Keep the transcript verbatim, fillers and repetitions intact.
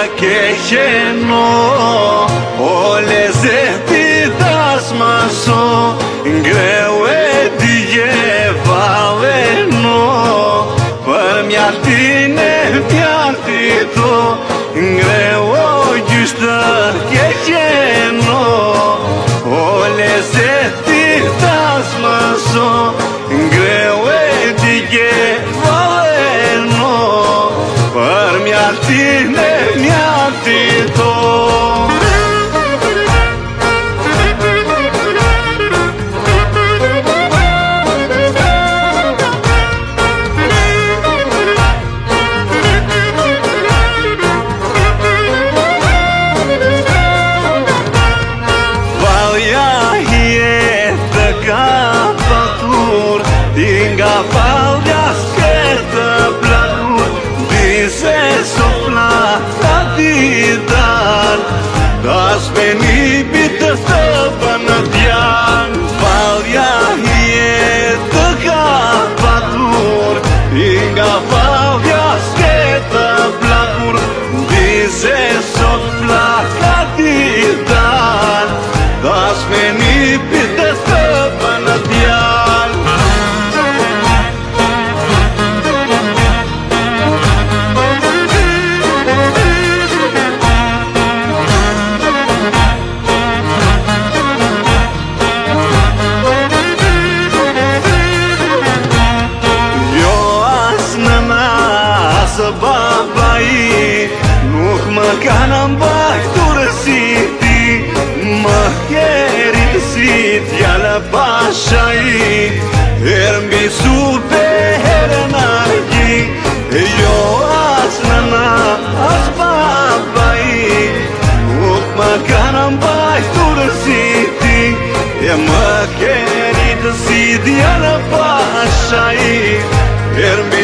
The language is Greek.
και χενό όλες ζετίδας μασό γκρέου έτυγε βαλενό παρμιά την επιαθήτω γκρέου γιουστά και χενό όλες ζετίδας μασό γκρέου έτυγε βαλενό παρμιά την επιαθήτω. Καφάλια σκέτα πλανού δίσε σοφλά τα δίδαν τα σπενίπητα στα παναδιάν Φάλια ιέτα καφατούρ την καφάλια σκέτα πλανού δίσε σοφλά τα δίδαν τα σπενίπητα στα παναδιάν. Babai nuk më kanë mbajt turësiti më heritësit jala bashai hermbi sube herenargi jo as nana as babai nuk më kanë mbajt turësiti më heritësit jala bashai hermbi